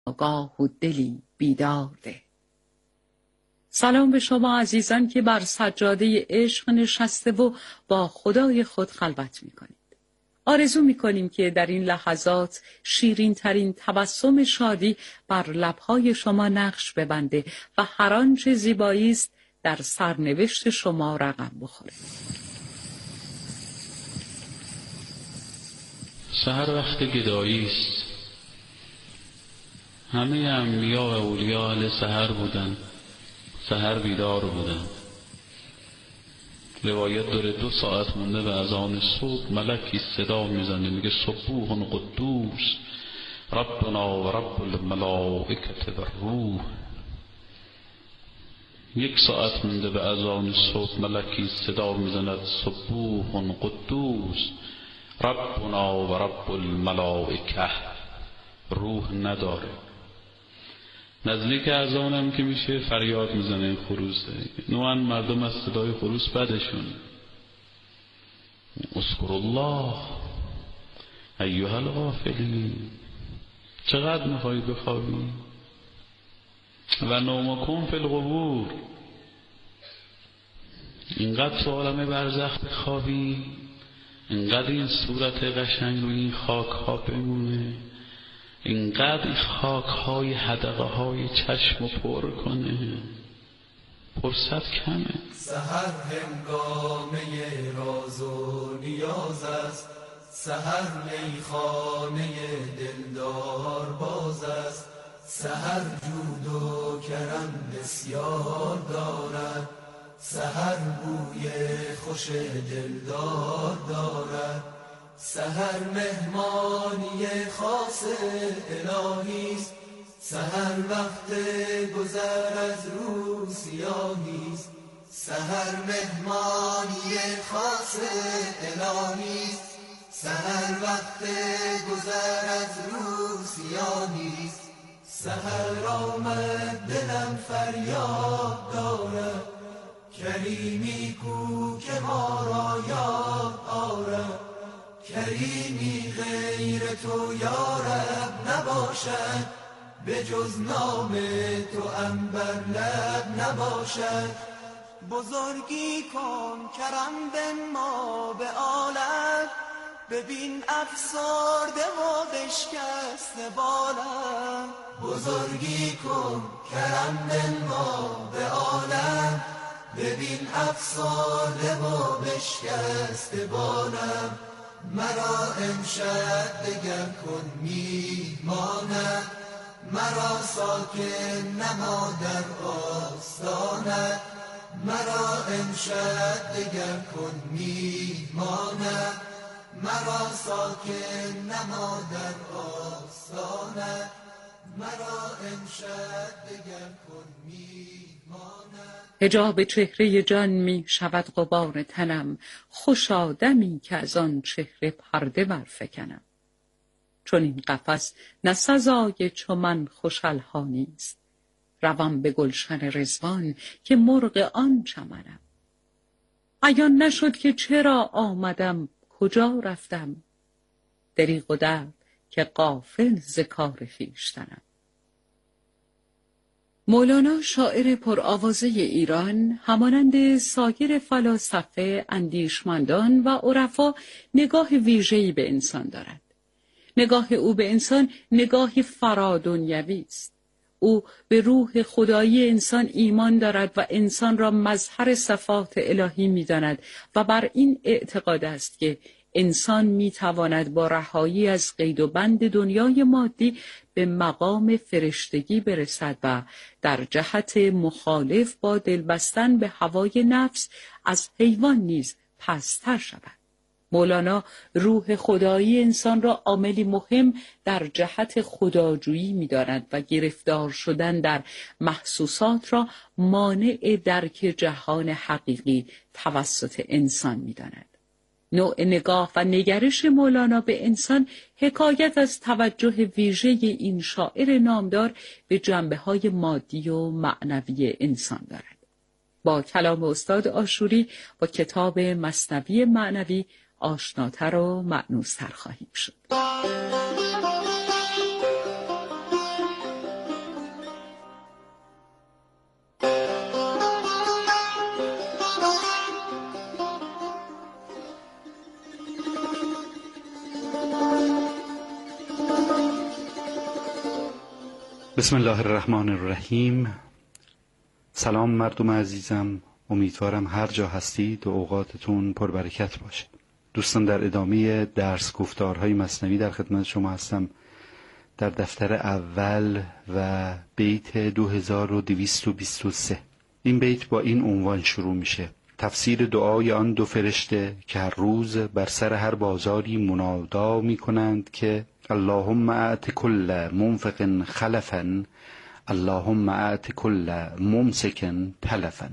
آگاه و دلی بیدار ده. سلام به شما عزیزان که بر سجاده عشق نشسته و با خدای خود خلوت میکنید. آرزو میکنیم که در این لحظات شیرین ترین تبسم شادی بر لبهای شما نقش ببنده و هر آنچه زیبایی است در سرنوشت شما رقم بخوره. سحر وقت گدایی است. همه انبیا و اولیا اهل سحر بودند، سحر بیدار بودند. روایت داره 2 ساعت مونده به اذان صبح ملکی صدا میزنه میگه سبوح قدوس ربنا و رب الملائکه و الروح. 1 ساعت مونده به اذان صبح ملکی صدا میزند سبوح قدوس ربنا و رب الملائکه. روح نداره. نزدیک اذانم که میشه فریاد میزنه این خروسه. نوعا مردم از صدای خروس بدشون. اذکروا الله ایها الغافلین. چقدر میخوایی بخوابی؟ و نومکم فی القبور. اینقدر تو عالم برزخ بخوابی، اینقدر این صورت قشنگ روی این خاک ها بمونه، اینقدر خاک های حدقه های چشم پر کنه، فرصت کمه. سحر هنگامه راز و نیاز است، سحر میخانه دلدار باز است، سحر جود و کرم بسیار دارد، سحر بوی خوش دلدار دارد، سحر مهمانی خاص الهی است، سحر وقت گذر از روز سیاهی است، سحر مهمانی خاص الهی است، سحر وقت گذر از روز سیاهی است، سحر آمد دلم فریاد دارد، کریمی کو که ما را یاد آرد، کریمی غیر تو یا رب نباشد، به جز نام تو عنبر لب نباشد. بزرگی کن کرم بنما به عالم، ببین افسرده و بشکسته بالم. بزرگی کن کرم بنما به عالم، ببین افسرده و بشکسته بالم. مرا امشب دگر کن میهمانت، مرا ساکن نما در آستانت، مرا امشب دگر کن میهمانت، مرا ساکن نما در آستانت، مرا امشب دگر کن میهمانت. حجاب چهره جان می شود غبار تنم، خوش آدمی که از آن چهره پرده برفکنم. چون این قفس نه سزای چو من خوش الحانی است، روم به گلشن رضوان که مرغ آن چمنم. عیان نشد که چرا آمدم کجا رفتم، دریغ و درد که غافل ز کار خویشتنم. مولانا شاعر پرآوازه ایران همانند سایر فلاسفه، اندیشمندان و عرفا نگاه ویژه‌ای به انسان دارد. نگاه او به انسان نگاهی فرادنیوی است. او به روح خدایی انسان ایمان دارد و انسان را مظهر صفات الهی می‌داند و بر این اعتقاد است که انسان می‌تواند با رهایی از قید و بند دنیای مادی به مقام فرشتگی برسد و در جهت مخالف با دلبستن به هوای نفس از حیوان نیز پست‌تر شود. مولانا روح خدایی انسان را عاملی مهم در جهت خداجویی می‌داند و گرفتار شدن در محسوسات را مانع درک جهان حقیقی توسط انسان می‌داند. نوع نگاه و نگرش مولانا به انسان حکایت از توجه ویژه این شاعر نامدار به جنبه‌های مادی و معنوی انسان دارد. با کلام استاد عاشوری با کتاب مثنوی معنوی آشناتر و مأنوستر خواهیم شد. بسم الله الرحمن الرحیم. سلام مردم عزیزم، امیدوارم هر جا هستید و اوقاتتون پربرکت باشه. دوستان، در ادامه درس گفتارهای مثنوی در خدمت شما هستم. در دفتر اول و بیت 2223. این بیت با این عنوان شروع میشه: تفسیر دعای آن دو فرشته که هر روز بر سر هر بازاری منادا میکنند که اللهم اعط کل منفق خلفا، اللهم اعط کل ممسک تلفا.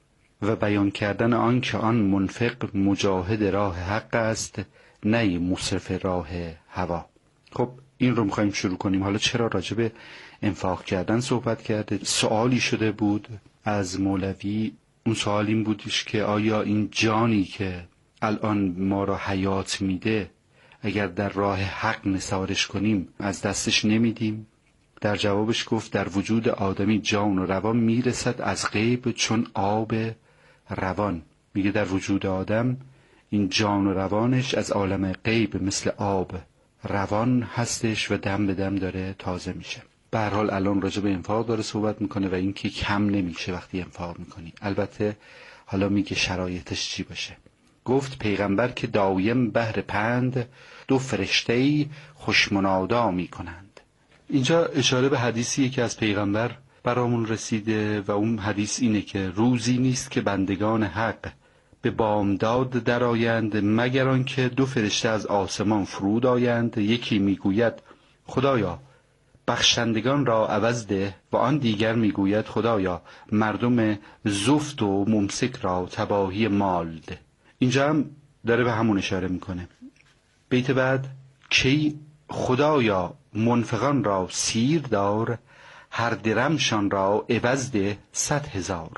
و بیان کردن آن که آن منفق مجاهد راه حق است، نه مصرف راه هوا. خب این رو میخوایم شروع کنیم. حالا چرا راجع به انفاق کردن صحبت کرده؟ سوالی شده بود از مولوی. اون سوال این بودش که آیا این جانی که الان ما را حیات میده اگر در راه حق نثارش کنیم از دستش نمیدیم؟ در جوابش گفت در وجود آدمی جان و روان میرسد از غیب چون آب روان. میگه در وجود آدم این جان و روانش از عالم غیب مثل آب روان هستش و دم به دم داره تازه میشه. به هر حال الان راجع به انفاق داره صحبت میکنه و این که کم نمیشه وقتی انفاق میکنی. البته حالا میگه شرایطش چی باشه. گفت پیغمبر که دایم بهر پند، دو فرشته‌ای خوش منادا میکنند. اینجا اشاره به حدیثیه که از پیغمبر برامون رسیده و اون حدیث اینه که روزی نیست که بندگان حق به بامداد درآیند مگر آنکه دو فرشته از آسمان فرود آیند. یکی میگوید خدایا بخشندگان را عوض ده و آن دیگر میگوید خدایا مردم زفت و ممسک را تباهی مال ده. اینجا هم داره به همون اشاره میکنه. بیت بعد کی خدایا منفقان را سیر دار، هر درمشان را عوض ده 100,000.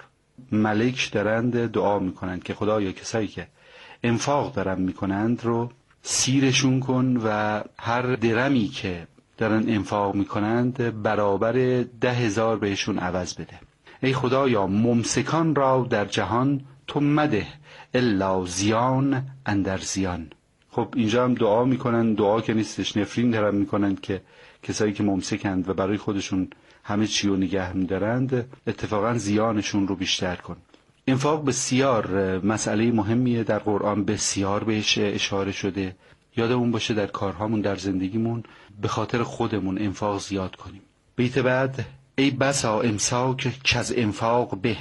ملک دارند دعا میکنند که خدایا کسایی که انفاق دارن میکنند رو سیرشون کن و هر درمی که دارن انفاق میکنند برابر 10,000 بهشون عوض بده. ای خدایا ممسکان را در جهان تو مده، الا زیان اندر زیان. خب اینجا هم دعا میکنن، دعا که نیستش، نفرین دارن میکنن که کسایی که ممسکند و برای خودشون همه چی رو نگه میدارند اتفاقا زیانشون رو بیشتر کن. انفاق بسیار مسئله مهمیه، در قرآن بسیار بهش اشاره شده. یادمون باشه در کارهامون در زندگیمون به خاطر خودمون انفاق زیاد کنیم. بیت بعد ای بسا امساک که از انفاق به،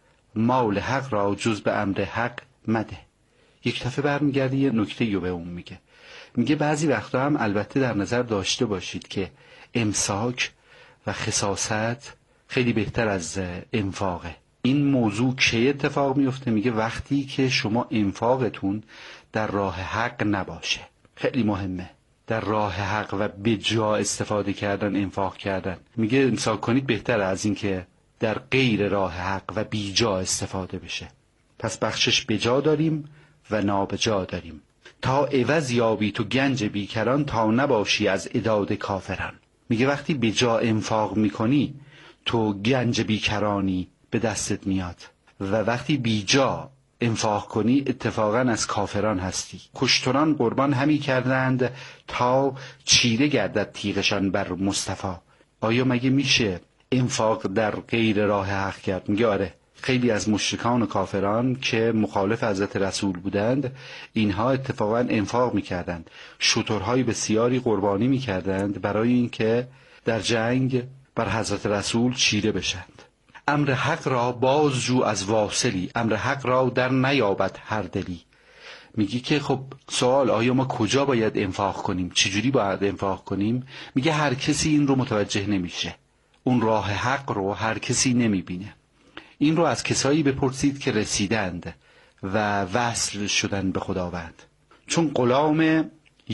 مال حق را جز به امر حق مده. یک دفعه برمیگرده یه نکته رو به اون میگه بعضی وقتا هم البته در نظر داشته باشید که امساک و خساست خیلی بهتر از انفاقه. این موضوع که اتفاق میفته؟ میگه وقتی که شما انفاقتون در راه حق نباشه. خیلی مهمه در راه حق و به جا استفاده کردن، انفاق کردن. میگه امساک کنید بهتر از این که در غیر راه حق و بی جا استفاده بشه. پس بخشش به جا داریم و نابجا داریم. تا عوض یابی تو گنج بیکران، تا نباشی از عداد کافران. میگه وقتی به جا انفاق میکنی تو گنج بیکرانی به دستت میاد و وقتی بی جا انفاق کنی اتفاقا از کافران هستی. کشتران قربان همی کردند تا چیره گردد تیغشان بر مصطفی. آیا مگه میشه انفاق در غیر راه حق کرد؟ میگه آره. خیلی از مشرکان و کافران که مخالف حضرت رسول بودند اینها اتفاقا انفاق میکردند، شترهای بسیاری قربانی میکردند برای اینکه در جنگ بر حضرت رسول چیره بشند. امر حق را بازجو از واصلی، امر حق را در نیابد هر دلی. میگی که خب سوال آیا ما کجا باید انفاق کنیم؟ چجوری باید انفاق کنیم؟ میگه هر کسی این رو متوجه نمیشه، اون راه حق رو هر کسی نمیبینه. این رو از کسایی بپرسید که رسیدند و وصل شدن به خداوند. چون غلام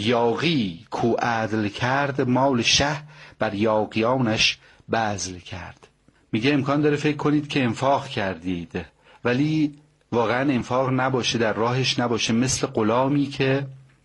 یاغی کو عدل کرد، مال شه بر یاغیانش بذل کرد. میگه امکان داره فکر کنید که انفاق کردید ولی واقعا انفاق نباشه، در راهش نباشه، مثل غلامی که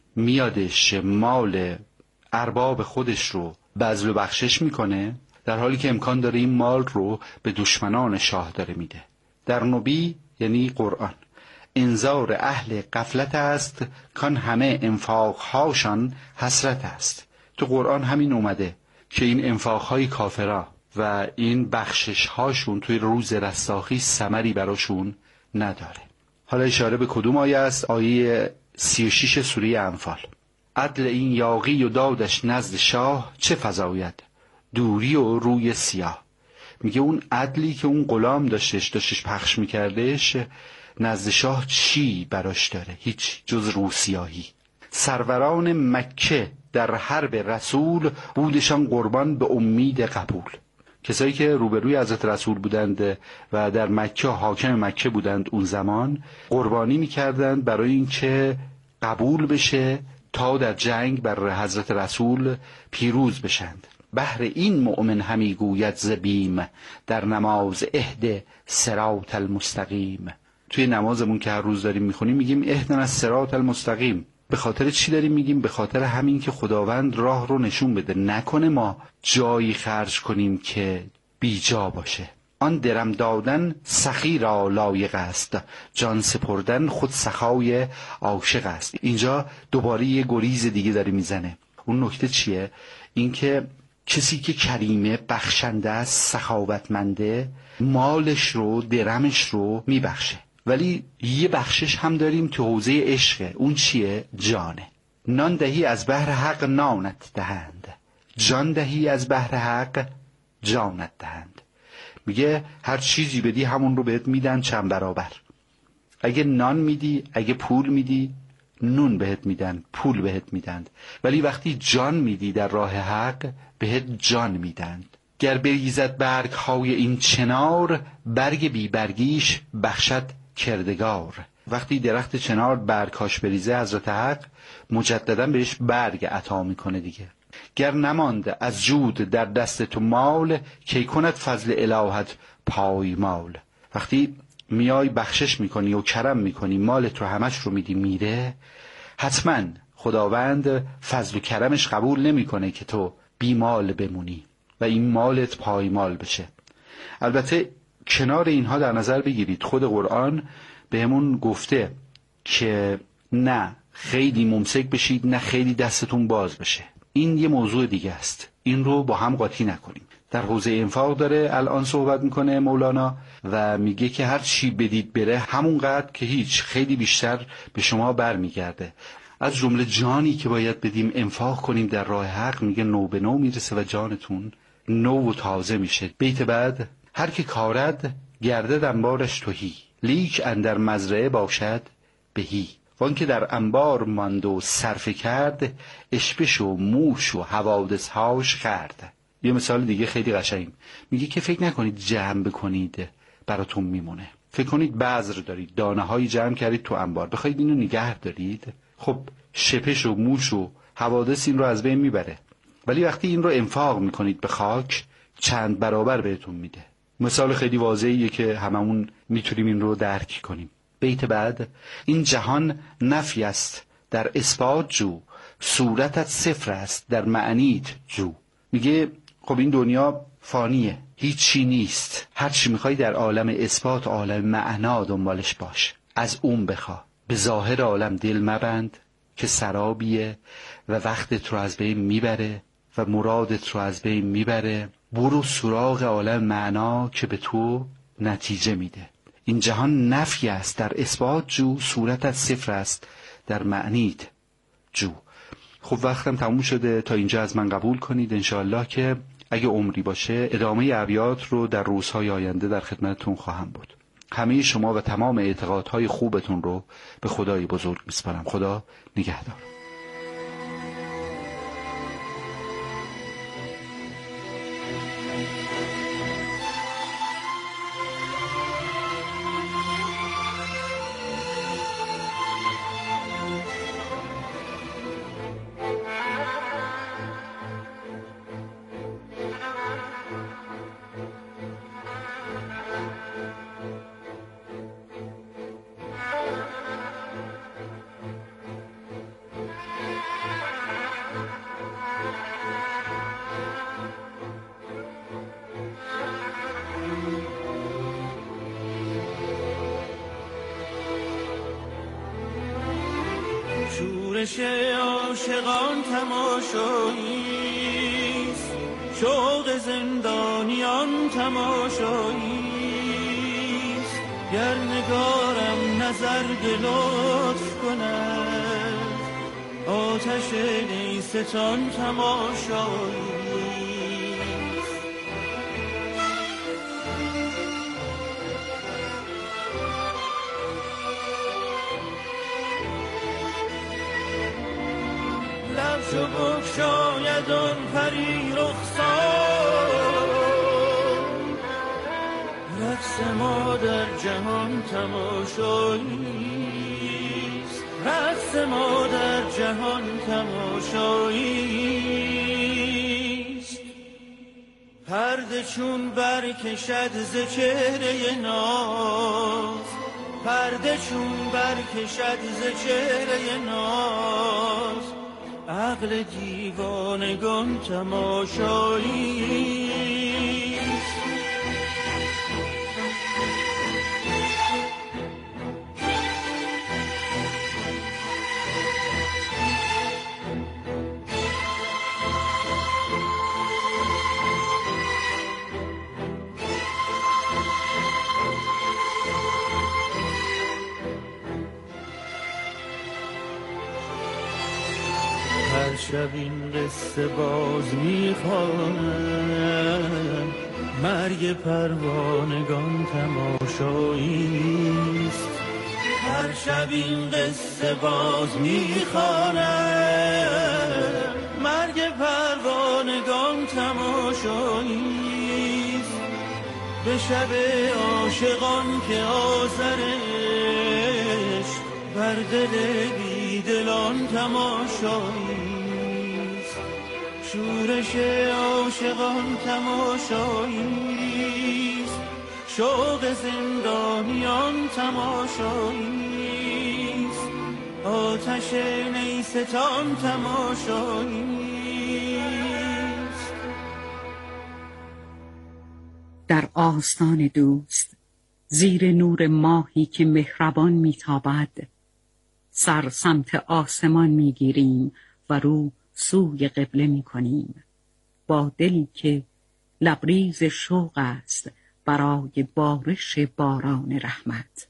میادش مال ارباب خودش رو بذل و بخشش میکنه در حالی که امکان داره این مال رو به دشمنان شاه داره میده. در نبی یعنی قرآن انذار اهل غفلت است، کان همه انفاقهاشان حسرت است. تو قرآن همین اومده که این انفاقهای کافرا و این بخشش هاشون توی روز رستاخیز ثمری براشون نداره. حالا اشاره به کدوم آیه است؟ آیه 36 سوره انفال. عدل این یاغی و دادش نزد شاه، چه فزاید دوری و روی سیاه. میگه اون عدلی که اون غلام داشتش پخش میکردش نزد شاه چی براش داره؟ هیچ جز روسیاهی. سروران مکه در حرب رسول، بودشان قربان به امید قبول. کسایی که روبروی حضرت رسول بودند و در مکه حاکم مکه بودند اون زمان، قربانی میکردند برای اینکه قبول بشه تا در جنگ بر حضرت رسول پیروز بشند. بهر این مؤمن همی گوید زبیم، در نماز اهد صراط المستقیم. توی نمازمون که هر روز داریم میخونیم میگیم اهدنا الصراط المستقیم. به خاطر چی داریم میگیم؟ به خاطر همین که خداوند راه رو نشون بده، نکنه ما جایی خرج کنیم که بیجا باشه. آن درم دادن سخی را لایق است، جان سپردن خود سخای عاشق است. اینجا دوباره یه گریز دیگه داره میزنه. اون نکته چیه؟ این که کسی که کریمه، بخشنده است، سخاوتمنده، مالش رو، درمش رو میبخشه. ولی یه بخشش هم داریم تو حوزه عشقه. اون چیه؟ جانه. نان دهی از بهر حق نانت دهند، جان دهی از بهر حق جانت دهند. میگه هر چیزی بدی همون رو بهت میدن چند برابر. اگه نان میدی، اگه پول میدی، نون بهت میدن، پول بهت میدن. ولی وقتی جان میدی در راه حق، بهت جان میدن. گر بریزد برگ های این چنار، برگ بی برگیش بخشد کردگار. وقتی درخت چنار برگاش بریزه، حضرت حق مجددا بهش برگ عطا میکنه دیگه. گر نمانده از جود در دست تو مال، کی کند فضل الهت پایمال. وقتی میای بخشش میکنی و کرم میکنی، مالت رو همش رو میدی میره، حتما خداوند فضل و کرمش قبول نمیکنه که تو بی مال بمونی و این مالت پایمال بشه. البته کنار اینها در نظر بگیرید خود قرآن بهمون گفته که نه خیلی ممسک بشید، نه خیلی دستتون باز بشه. این یه موضوع دیگه است، این رو با هم قاطی نکنیم. در حوزه انفاق داره الان صحبت میکنه مولانا و میگه که هر چی بدید بره همونقدر که هیچ، خیلی بیشتر به شما برمیگرده. از جمله جانی که باید بدیم، انفاق کنیم در راه حق. میگه نو به نو میرسه و جانتون نو و تازه میشه. بیت بعد: هر که کارد گردد انبارش تهی، لیک اندر مزرعه باشد بهی. وان که در انبار ماند و صرفه کرد، اشپش و موش و حوادث هاش خرد. یه مثال دیگه خیلی قشنگ میگه که فکر نکنید جمع بکنید براتون میمونه. فکر کنید بذر دارید، دانه هایی جمع کردید تو انبار، بخواید اینو نگه دارید، خب شپش و موش و حوادث این رو از بین میبره. ولی وقتی این رو انفاق میکنید به خاک، چند برابر بهتون میده. مثال خیلی واضحیه که هممون میتونیم این رو درک کنیم. بیت بعد: این جهان نفی است در اثبات جو، صورتت صفر است در معنیت جو. میگه خب این دنیا فانیه، هیچی نیست. هر چی میخوای در عالم اثبات، عالم معنا دنبالش باش، از اون بخوا. به ظاهر عالم دل مبند که سرابیه و وقتت رو از بین میبره و مرادت رو از بین میبره. برو سراغ عالم معنا که به تو نتیجه میده. این جهان نفی است در اثبات جو، صورتت صفر است در معنیت جو. خب وقتم تموم شده، تا اینجا از من قبول کنید انشاءالله که اگه عمری باشه ادامه ابیات رو در روزهای آینده در خدمتتون خواهم بود. همه شما و تمام اعتقادهای خوبتون رو به خدای بزرگ میسپارم. خدا نگهدار. شورش عاشقان تماشاییست، شوق زندانیان جهان تماشاییست. گر نگارم نظر به لطف کند، آتش نیستان تماشاییست. لب چو بگشاید آن پری رخسار، رقص ما در جهان تماشاییست. رقص ما در جهان تماشاییست. پرده چون برکشد ز چهره ناز، پرده چون برکشد ز چهره ناز، عقل دیوانگان تماشاییست. هر شب این قصه باز میخوانم، مرگ پروانگان تماشاییست. هر شب این قصه باز میخوانم، مرگ پروانگان تماشاییست. به شب عاشقان که آذرش بر دل بیدلان تماشاییست. شورش عاشقان تماشاییست. شوق زندانیان تماشاییست. آتش نیستان تماشاییست. در آستان دوست، زیر نور ماهی که مهربان میتابد، سر سمت آسمان میگیریم و رو سوی قبله میکنیم، با دلی که لبریز شوق است برای بارش باران رحمت.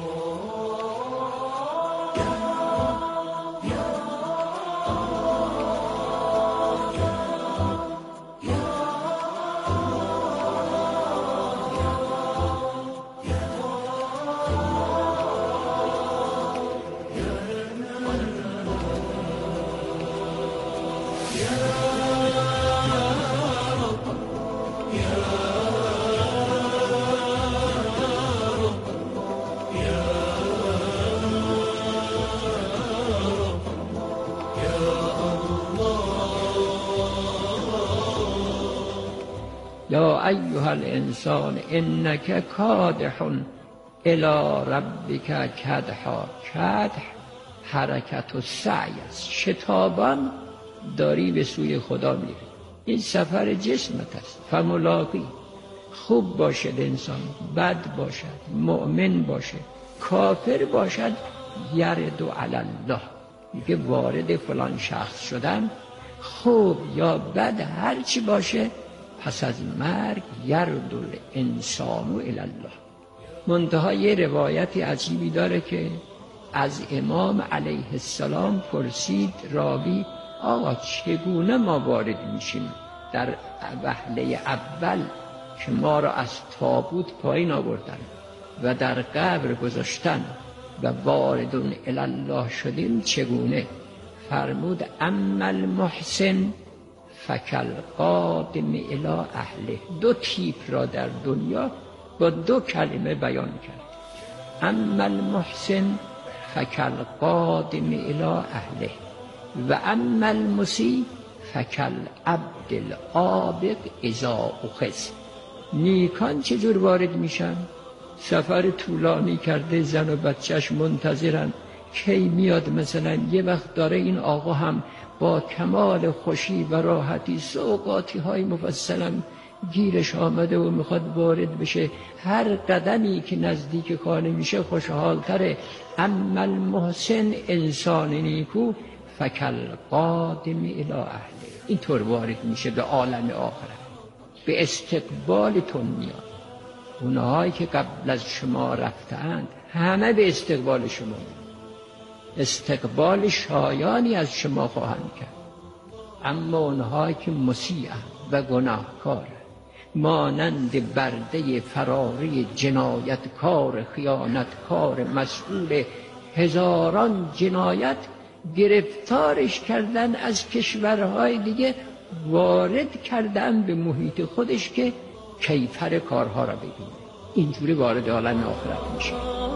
یا ایها الانسان انک کادح الی ربک کدحا. کدح حرکت و سعی است، شتابان داری به سوی خدا میری. این سفر جسمت است. فملاقی، خوب باشد انسان، بد باشد، مؤمن باشد، کافر باشد، یرد علی الله، میگه وارد فلان شخص شدن، خوب یا بد هر چی باشه، پس از مرگ یرد الانسان الی الله. منتها یه روایتی عجیبی داره که از امام علیه السلام پرسید راوی آقا چگونه ما وارد میشیم در وهله اول که ما را از تابوت پایین آوردن و در قبر گذاشتن و واردون الی الله شدیم، چگونه؟ فرمود اما المحسن فکل قادم الی اهله. دو تیپ را در دنیا با دو کلمه بیان کرد. اما المحسن فکل قادم الی اهله و اما المسیء فکل عبد العابد اذا اخذ. نیکان چجور وارد میشن؟ سفر طولانی کرده، زن و بچهش منتظرن کی میاد. مثلا یه وقت داره این آقا هم با کمال خوشی و راحتی سوغاتی های مفصلا گیرش آمده و میخواد وارد بشه، هر قدمی که نزدیک خانه میشه خوشحالتره. اما المحسن، انسان نیکو، فکل قادم الی اهله، اینطور وارد میشه به عالم آخرت. به استقبالتون میاد. اونهایی که قبل از شما رفتند همه به استقبال شما میاد. استقبال شایانی از شما خواهند کرد. اما اونهایی که مسیئند و گناهکارند، مانند برده فراری جنایتکار خیانتکار مسئول هزاران جنایت، گرفتارش کردن از کشورهای دیگه، وارد کردن به محیط خودش که کیفر کارها را ببینه. اینجوری وارد عالم آخرت میشه.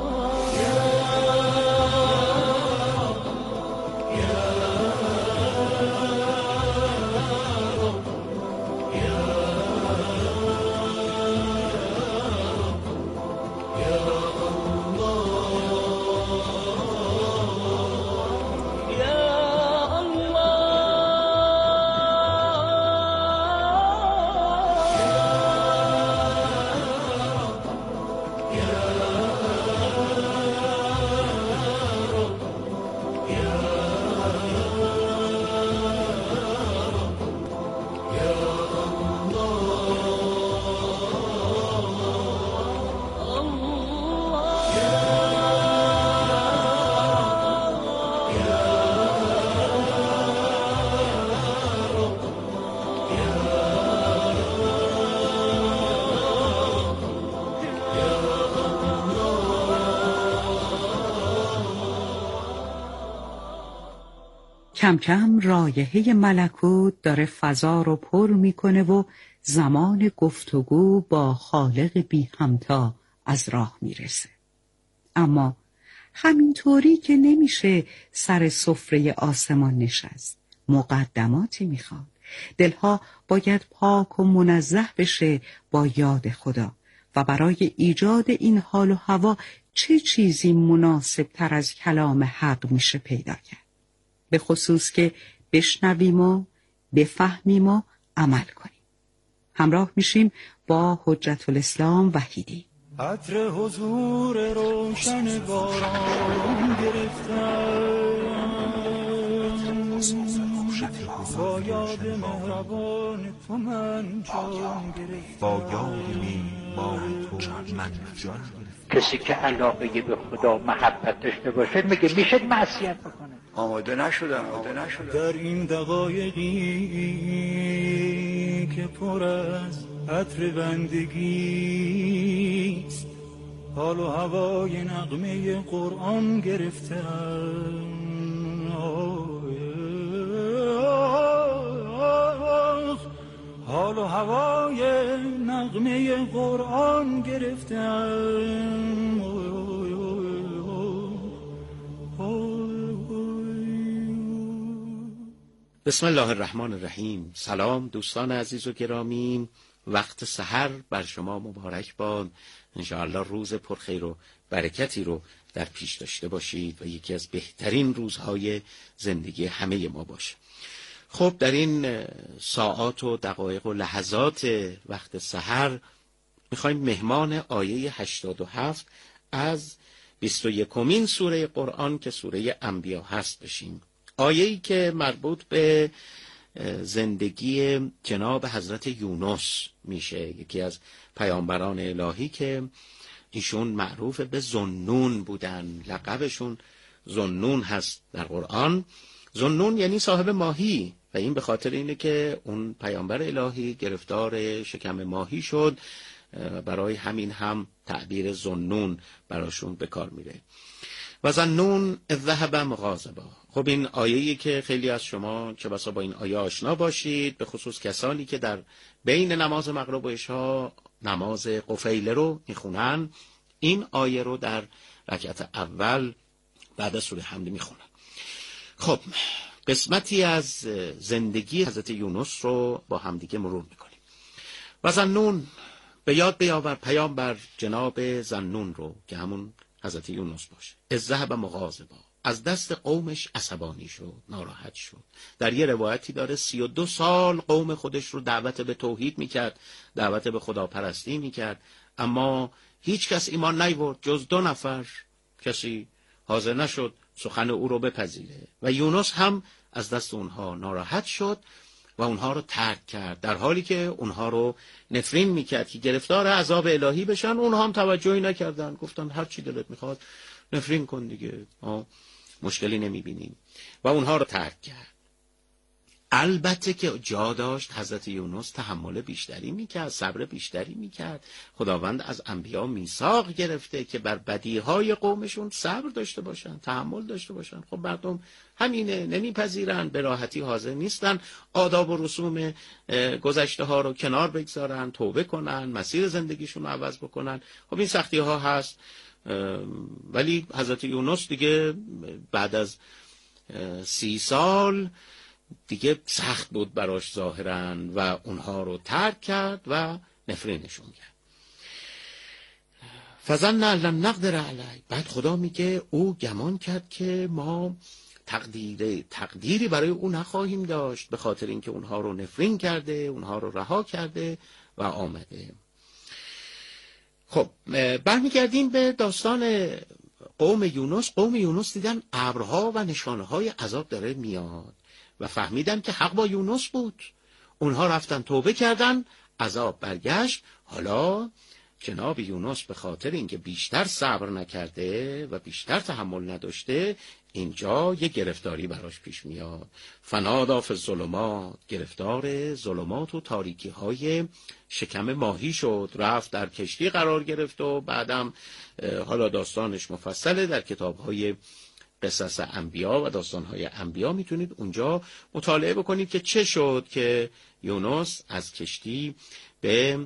کم کم رایحه ملکوت داره فضا رو پر میکنه و زمان گفتگو با خالق بی همتا از راه میرسه. اما همینطوری که نمیشه سر سفره آسمان نشست. مقدماتی میخواد. دلها باید پاک و منزه بشه با یاد خدا و برای ایجاد این حال و هوا چه چیزی مناسب تر از کلام حق میشه پیدا کرد. به خصوص که بشنویم و بفهمیم و عمل کنیم. همراه میشیم با حجت الاسلام وحیدی. عطر حضور روشن باران گرفتم، با یاد مهربان تو من جان گرفتم، با یاد میهمان تو من جان. کسی که علاقه به خدا محبت داشته باشه میگه میشه معصیت بکنه. آماده نشدم. در این دقایقی که پر از عطر بندگی است، حال و هوای نغمه قرآن گرفتم، حال و هوای نغمه قرآن گرفتم. بسم الله الرحمن الرحیم. سلام دوستان عزیز و گرامی، وقت سحر بر شما مبارک باد. انشاءالله روز پرخیر و برکتی رو در پیش داشته باشید و یکی از بهترین روزهای زندگی همه ما باشه. خب در این ساعات و دقایق و لحظات وقت سحر میخوایم مهمان آیه 87 از 21مین سوره قرآن که سوره انبیا هست بشیم. آیه‌ای که مربوط به زندگی جناب حضرت یونس میشه، یکی از پیامبران الهی که ایشون معروف به ذوالنون بودن. لقبشون ذوالنون هست در قرآن. ذوالنون یعنی صاحب ماهی و این به خاطر اینه که اون پیامبر الهی گرفتار شکم ماهی شد، برای همین هم تعبیر ذوالنون براشون به کار میره. و ظنون اذ ذهب مغاضبا. خب این آیه‌ای که خیلی از شما چه بسا با این آیه آشنا باشید، به خصوص کسانی که در بین نماز مغرب و عشا نماز قفیله رو میخونن، این آیه رو در رکعت اول بعد از سوره حمد میخونن. خب قسمتی از زندگی حضرت یونس رو با همدیگه مرور میکنیم. و ظنون، به یاد بیاور پیامبر جناب ظنون رو که همون حضرت یونس باشه. اذ ذهب مغاضبا، از دست قومش عصبانی شد، ناراحت شد. در یه روایتی داره 32 سال قوم خودش رو دعوت به توحید میکرد، دعوت به خداپرستی میکرد، اما هیچ کس ایمان نیاورد جز 2 نفر. کسی حاضر نشد سخن او رو بپذیره و یونس هم از دست اونها ناراحت شد و اونها رو ترک کرد، در حالی که اونها رو نفرین میکرد که گرفتار عذاب الهی بشن. اونها هم توجهی نکردن، گفتن هر چی دلت میخواد نفرین کن دیگه، مشکلی نمیبینیم، و اونها رو ترک کرد. البته که جا داشت حضرت یونس تحمل بیشتری میکرد، صبر بیشتری میکرد. خداوند از انبیا میثاق گرفته که بر بدیهای قومشون صبر داشته باشن، تحمل داشته باشن. خب مردم همینه، نمیپذیرن، به راحتی حاضر نیستن آداب و رسوم گذشته ها رو کنار بگذارن، توبه کنن، مسیر زندگیشون رو عوض بکنن. خب این سختی ها هست، ولی حضرت یونس دیگه بعد از 30 سال دیگه سخت بود براش ظاهراً و اونها رو ترک کرد و نفرینشون کرد. فظن ان لن نقدر علیه. بعد خدا میگه او گمان کرد که ما تقدیری برای او نخواهیم داشت، به خاطر اینکه اونها رو نفرین کرده، اونها رو رها کرده و آمده. خب برمیگردیم به داستان قوم یونس. قوم یونس دیدن ابرها و نشانه‌های عذاب داره میاد و فهمیدن که حق با یونس بود. اونها رفتن توبه کردن، عذاب برگشت. حالا جناب یونس به خاطر اینکه بیشتر صبر نکرده و بیشتر تحمل نداشته، اینجا یه گرفتاری براش پیش میاد. فنادا فی الظلمات، گرفتار ظلمات و تاریکی های شکم ماهی شد. رفت در کشتی قرار گرفت و بعدم حالا داستانش مفصله در کتاب های قصص انبیا و داستان‌های انبیا، میتونید اونجا مطالعه بکنید که چه شد که یونس از کشتی به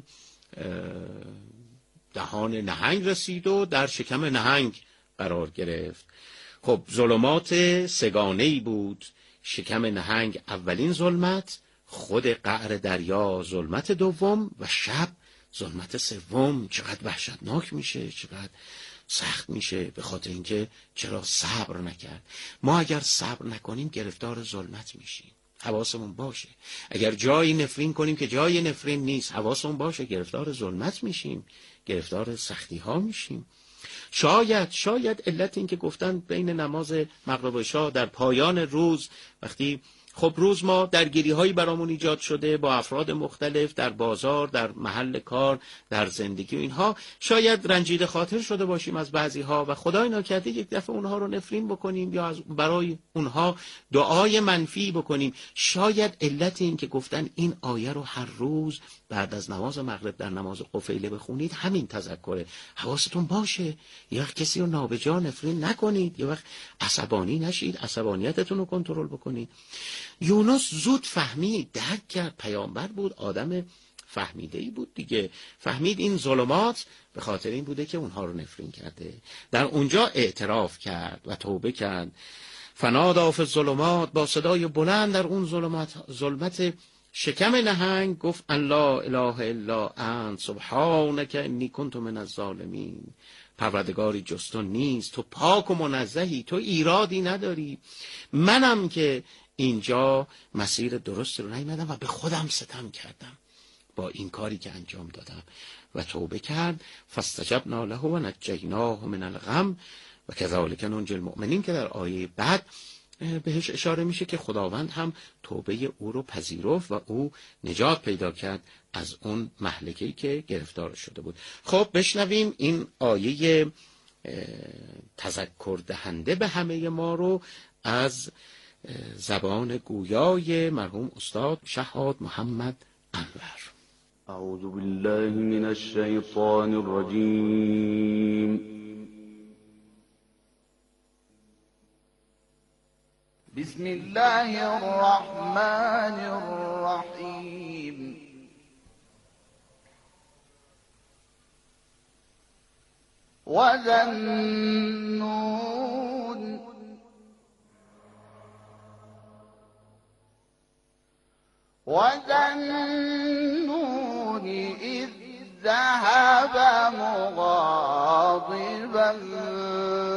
دهان نهنگ رسید و در شکم نهنگ قرار گرفت. خب ظلمات سگانه‌ای بود. شکم نهنگ اولین ظلمت، خود قعر دریا ظلمت دوم و شب ظلمت سوم. چقدر وحشتناک میشه، چقدر سخت میشه، به خاطر اینکه چرا صبر نکرد. ما اگر صبر نکنیم گرفتار ظلمت میشیم، حواسمون باشه. اگر جایی نفرین کنیم که جای نفرین نیست، حواسمون باشه، گرفتار ظلمت میشیم، گرفتار سختی ها میشیم. شاید علت این که گفتن بین نماز مغرب و عشا در پایان روز، وقتی خب روز ما درگیری هایی برامون ایجاد شده با افراد مختلف در بازار، در محل کار، در زندگی و اینها، شاید رنجیده خاطر شده باشیم از بعضی ها و خدای ناکرده یک دفعه اونها رو نفرین بکنیم یا برای اونها دعای منفی بکنیم. شاید علت این که گفتن این آیه رو هر روز بعد از نماز مغرب در نماز قفیله بخونید همین تذکره. حواستون باشه یه وقت کسی رو نابجا نفرین نکنید، یه وقت عصبانی نشید، عصبانیتتون رو کنترل بکنید. یونس زود فهمید، درک کرد، پیامبر بود، آدم فهمیده‌ای بود دیگه، فهمید این ظلمات به خاطر این بوده که اونها رو نفرین کرده. در اونجا اعتراف کرد و توبه کرد. فنادا فی الظلمات، با صدای بلند در اون ظلمت شکم نهنگ گفت ان لا اله الا انت سبحانک انی کنت من الظالمین. پروردگاری جز تو نیست، تو پاک و منزهی، تو ایرادی نداری، منم که اینجا مسیر درست رو نیامدم و به خودم ستم کردم با این کاری که انجام دادم و توبه کرد. فاستجبنا له و نجیناه من الغم و کذالک ننجی المؤمنین، که در آیه بعد بهش اشاره میشه که خداوند هم توبه او رو پذیرفت و او نجات پیدا کرد از اون مهلکه‌ای که گرفتار شده بود. خب بشنویم این آیه تذکر دهنده به همه ما رو از زبان گویای مرحوم استاد شهاد محمد انور. اعوذ بالله من الشیطان الرجیم. بسم الله الرحمن الرحیم. وَذَنُّونِ إِذْ ذَهَبَ مُغَاضِبًا